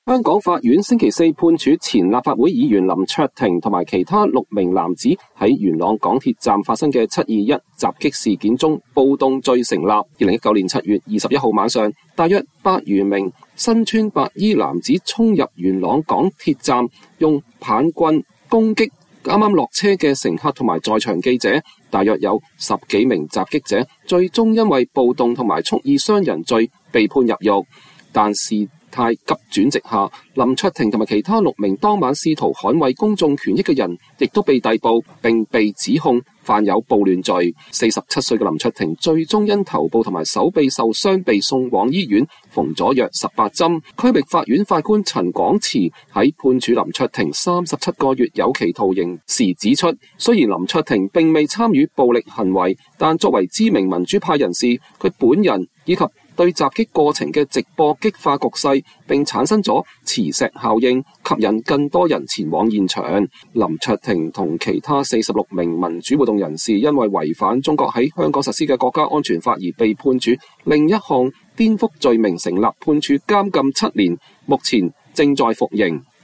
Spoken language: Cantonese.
香港法院星期四判處前立法會議員林卓廷同埋其他6名男子喺元朗港鐵站發生嘅721襲擊事件中暴動罪成立。2019年7月21號晚上，大約100餘名身穿白衣男子衝入元朗港鐵站，用棒棍攻擊啱啱落車嘅乘客同埋在場記者，大約有10幾名襲擊者最終因為暴動同埋蓄意傷人罪被判入獄，但事態急轉直下，林卓廷同埋其他6名當晚試圖捍衛公眾權益嘅人，亦都被逮捕並被指控犯有暴亂罪。47歲嘅林卓廷最終因頭部同埋手臂受傷被送往醫院，縫咗約18針。區域法院法官陳廣慈喺判處林卓廷37個月有期徒刑時指出，雖然林卓廷並未參與暴力行為，但作為知名民主派人士，佢本人以及對襲擊過程嘅直播激化局勢，並產生咗磁石效應，吸引更多人前往現場。林卓廷同其他46名民主活動人士因為違反中國喺香港實施嘅國家安全法而被判處另一項顛覆罪名成立，判處監禁7年，目前正在服刑。